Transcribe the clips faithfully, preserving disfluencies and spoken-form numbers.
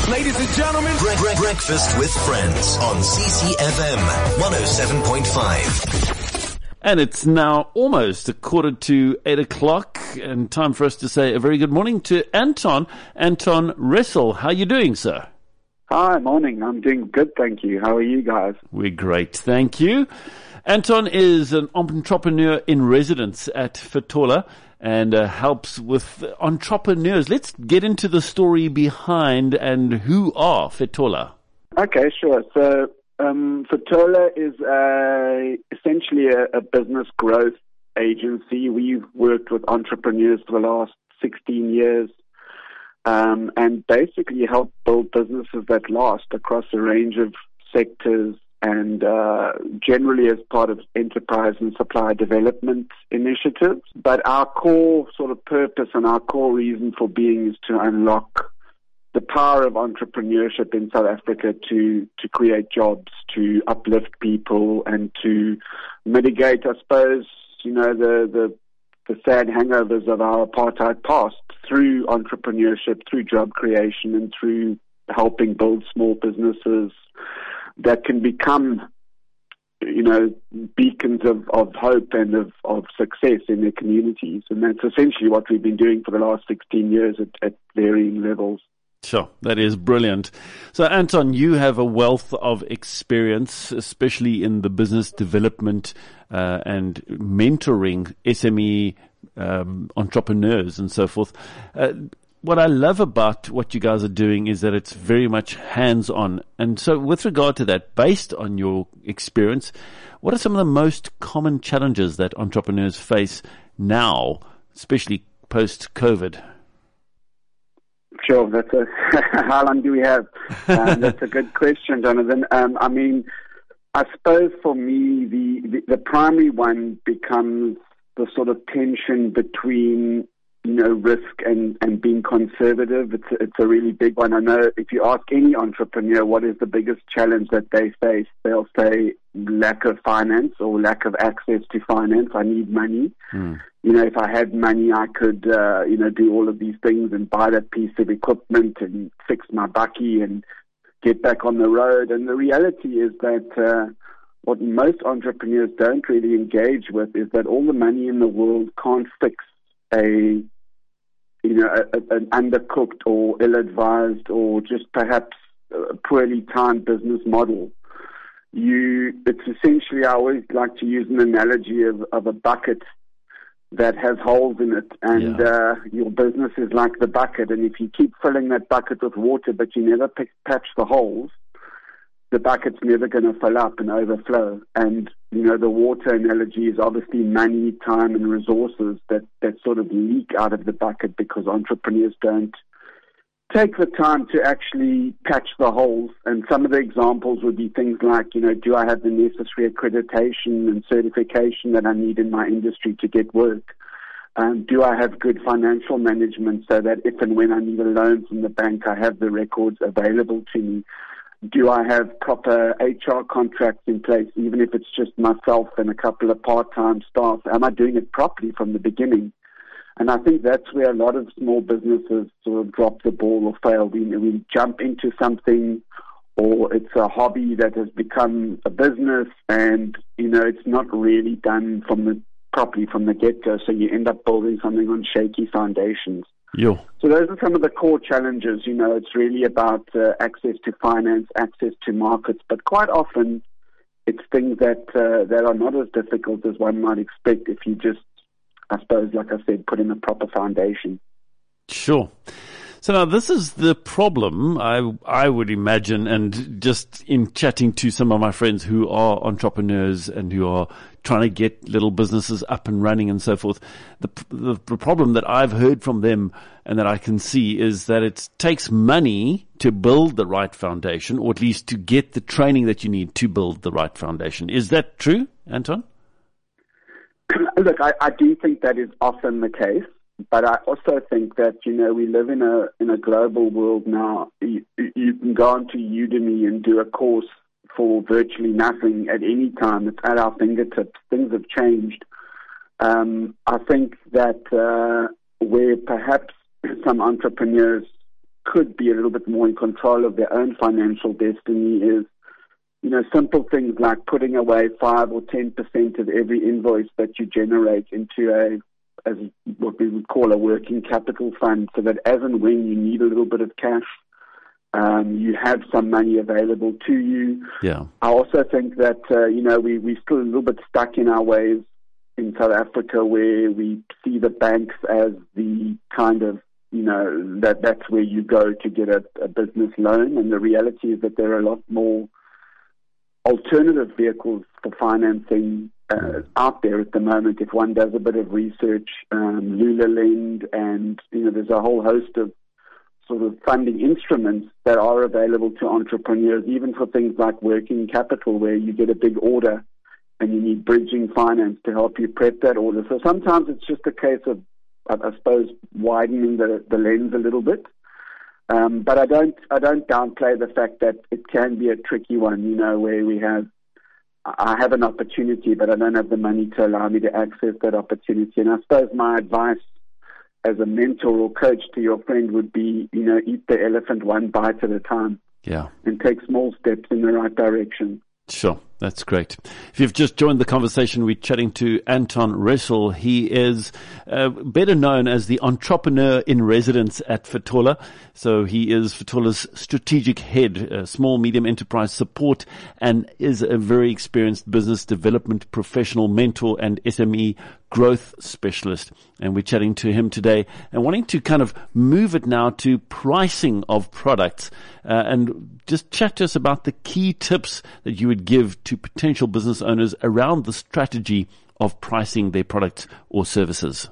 Ladies and gentlemen, Bre- Bre- Breakfast with Friends on C C F M one oh seven point five. And it's now almost a quarter to eight o'clock, and time for us to say a very good morning to Anton. Anton Ressel. How are you doing, sir? Hi, morning. I'm doing good, thank you. How are you guys? We're great, thank you. Anton is an entrepreneur in residence at Fetola and uh, helps with entrepreneurs. Let's get into the story behind and who are Fetola. Okay, sure. So um, Fetola is a, essentially a, a business growth agency. We've worked with entrepreneurs for the last sixteen years um, and basically help build businesses that last across a range of sectors and uh, generally as part of enterprise and supply development initiatives. But our core sort of purpose and our core reason for being is to unlock the power of entrepreneurship in South Africa to, to create jobs, to uplift people, and to mitigate, I suppose, you know, the, the, the sad hangovers of our apartheid past through entrepreneurship, through job creation, and through helping build small businesses that can become, you know, beacons of, of hope and of, of success in their communities. And that's essentially what we've been doing for the last sixteen years at, at varying levels. Sure, that is brilliant. So, Anton, you have a wealth of experience, especially in the business development uh, and mentoring S M E um, entrepreneurs and so forth. Uh, What I love about what you guys are doing is that it's very much hands-on. And so with regard to that, based on your experience, what are some of the most common challenges that entrepreneurs face now, especially post-COVID? Sure, that's a, how long do we have? Um, that's a good question, Jonathan. Um, I mean, I suppose for me, the, the, the primary one becomes the sort of tension between you know, risk and, and being conservative. It's a, it's a really big one. I know if you ask any entrepreneur what is the biggest challenge that they face, they'll say lack of finance or lack of access to finance. I need money. Mm. You know, if I had money, I could, uh, you know, do all of these things and buy that piece of equipment and fix my bakkie and get back on the road. And the reality is that uh, what most entrepreneurs don't really engage with is that all the money in the world can't fix a, you know, a, a, an undercooked or ill-advised or just perhaps a poorly timed business model. You, it's essentially, I always like to use an analogy of, of a bucket that has holes in it, and yeah. uh, your business is like the bucket, and if you keep filling that bucket with water but you never pick, patch the holes, the bucket's never going to fill up and overflow. And, you know, the water analogy is obviously money, time, and resources that, that sort of leak out of the bucket because entrepreneurs don't take the time to actually patch the holes. And some of the examples would be things like, you know, do I have the necessary accreditation and certification that I need in my industry to get work? Um, do I have good financial management so that if and when I need a loan from the bank, I have the records available to me? Do I have proper H R contracts in place, even if it's just myself and a couple of part-time staff? Am I doing it properly from the beginning? And I think that's where a lot of small businesses sort of drop the ball or fail. We, we jump into something, or it's a hobby that has become a business, and, you know, it's not really done from the properly from the get-go, so you end up building something on shaky foundations. Yo. So those are some of the core challenges. You know, it's really about uh, access to finance, access to markets, but quite often it's things that uh, that are not as difficult as one might expect if you just, I suppose, like I said, put in a proper foundation. Sure. So now this is the problem, I I would imagine, and just in chatting to some of my friends who are entrepreneurs and who are trying to get little businesses up and running and so forth, the, the, the problem that I've heard from them and that I can see is that it takes money to build the right foundation, or at least to get the training that you need to build the right foundation. Is that true, Anton? Look, I, I do think that is often the case. But I also think that, you know, we live in a in a global world now. You, you can go onto Udemy and do a course for virtually nothing at any time. It's at our fingertips. Things have changed. Um, I think that uh, where perhaps some entrepreneurs could be a little bit more in control of their own financial destiny is, you know, simple things like putting away five or ten percent of every invoice that you generate into a, as what we would call a working capital fund, so that as and when you need a little bit of cash, um, you have some money available to you. Yeah. I also think that, uh, you know, we, we're still a little bit stuck in our ways in South Africa, where we see the banks as the kind of, you know, that that's where you go to get a, a business loan. And the reality is that there are a lot more alternative vehicles for financing uh, out there at the moment. If one does a bit of research, um, LulaLend, and, you know, there's a whole host of sort of funding instruments that are available to entrepreneurs, even for things like working capital, where you get a big order and you need bridging finance to help you prep that order. So sometimes it's just a case of, I suppose, widening the, the lens a little bit. Um, but I don't, I don't downplay the fact that it can be a tricky one, you know, where we have, I have an opportunity, but I don't have the money to allow me to access that opportunity. And I suppose my advice as a mentor or coach to your friend would be, you know, eat the elephant one bite at a time. Yeah. And take small steps in the right direction. Sure. That's great. If you've just joined the conversation, we're chatting to Anton Ressel. He is uh, better known as the entrepreneur in residence at Fetola. So he is Fetola's strategic head, uh, small, medium enterprise support, and is a very experienced business development professional, mentor, and S M E growth specialist. And we're chatting to him today and wanting to kind of move it now to pricing of products, uh, and just chat to us about the key tips that you would give to potential business owners around the strategy of pricing their products or services.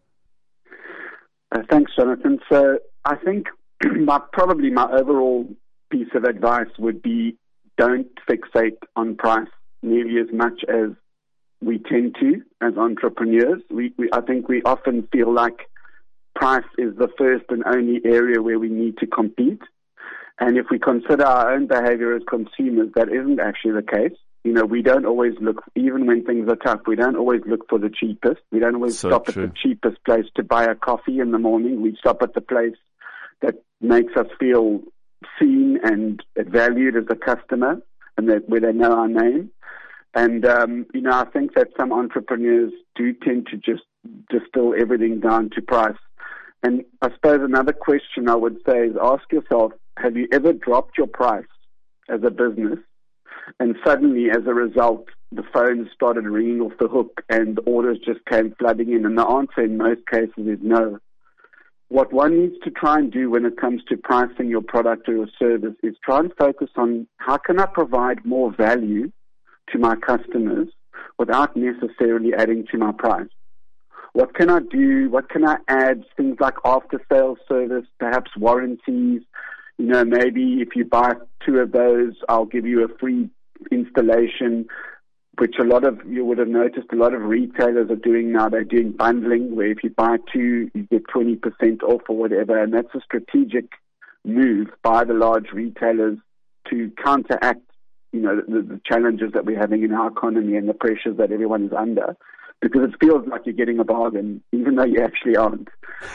Uh, thanks, Jonathan. So I think my, probably my overall piece of advice would be, don't fixate on price nearly as much as we tend to as entrepreneurs. We, we, I think we often feel like price is the first and only area where we need to compete. And if we consider our own behavior as consumers, that isn't actually the case. You know, we don't always look, even when things are tough, we don't always look for the cheapest. We don't always so stop true. at the cheapest place to buy a coffee in the morning. We stop at the place that makes us feel seen and valued as a customer, and that where they know our name. And, um, you know, I think that some entrepreneurs do tend to just distill everything down to price. And I suppose another question I would say is, ask yourself, have you ever dropped your price as a business, and suddenly, as a result, the phones started ringing off the hook and orders just came flooding in? And the answer in most cases is no. What one needs to try and do when it comes to pricing your product or your service is try and focus on, how can I provide more value to my customers without necessarily adding to my price? What can I do? What can I add? Things like after-sales service, perhaps warranties. You know, maybe if you buy two of those, I'll give you a free installation, which a lot of, you would have noticed, a lot of retailers are doing now. They're doing bundling, where if you buy two, you get twenty percent off or whatever. And that's a strategic move by the large retailers to counteract, you know, the, the challenges that we're having in our economy and the pressures that everyone is under, because it feels like you're getting a bargain, even though you actually aren't.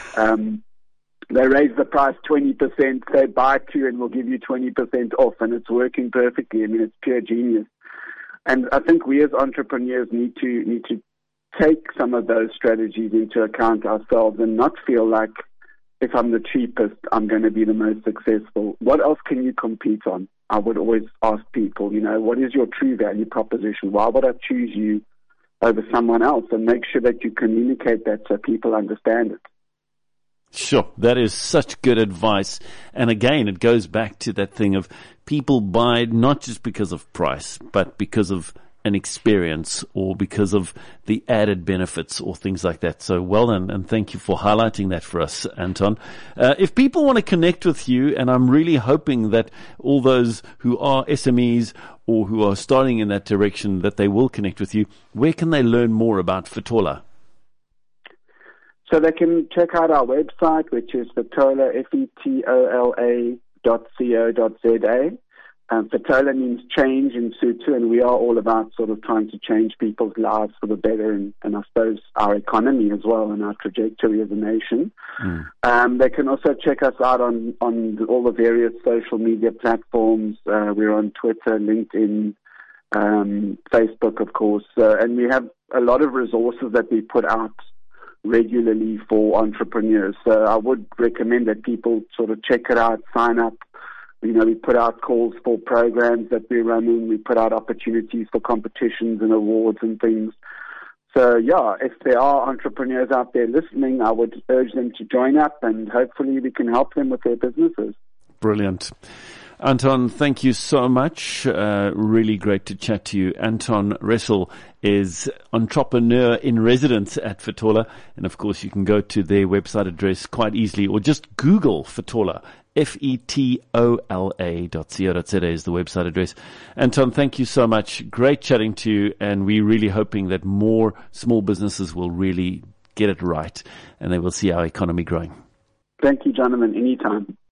Um, They raise the price twenty percent, say buy two and we'll give you twenty percent off, and it's working perfectly. I mean, it's pure genius. And I think we as entrepreneurs need to need to take some of those strategies into account ourselves and not feel like, if I'm the cheapest, I'm going to be the most successful. What else can you compete on? I would always ask people, you know, what is your true value proposition? Why would I choose you over someone else? And make sure that you communicate that so people understand it. Sure. That is such good advice. And again, it goes back to that thing of people buy not just because of price, but because of an experience or because of the added benefits or things like that. So well done, and thank you for highlighting that for us, Anton. Uh, if people want to connect with you, and I'm really hoping that all those who are S M Es or who are starting in that direction, that they will connect with you, where can they learn more about Fetola? So they can check out our website, which is Fetola, F E T O L A dot co dot Z A. Um, Fatola means change in Sotho, and we are all about sort of trying to change people's lives for the better, and, and I suppose our economy as well, and our trajectory as a nation. Mm. Um, they can also check us out on, on all the various social media platforms. Uh, we're on Twitter, LinkedIn, um, Facebook, of course, uh, and we have a lot of resources that we put out regularly for entrepreneurs. So I would recommend that people sort of check it out, sign up. You know, we put out calls for programs that we're running. We put out opportunities for competitions and awards and things. So, yeah, if there are entrepreneurs out there listening, I would urge them to join up, and hopefully we can help them with their businesses. Brilliant. Anton, thank you so much. Uh, really great to chat to you. Anton Ressel is entrepreneur in residence at Fatola. And of course, you can go to their website address quite easily, or just Google Fatola. F E T O L A dot co dot Z A is the website address. Anton, thank you so much. Great chatting to you. And we're really hoping that more small businesses will really get it right and they will see our economy growing. Thank you, Jonathan. Anytime.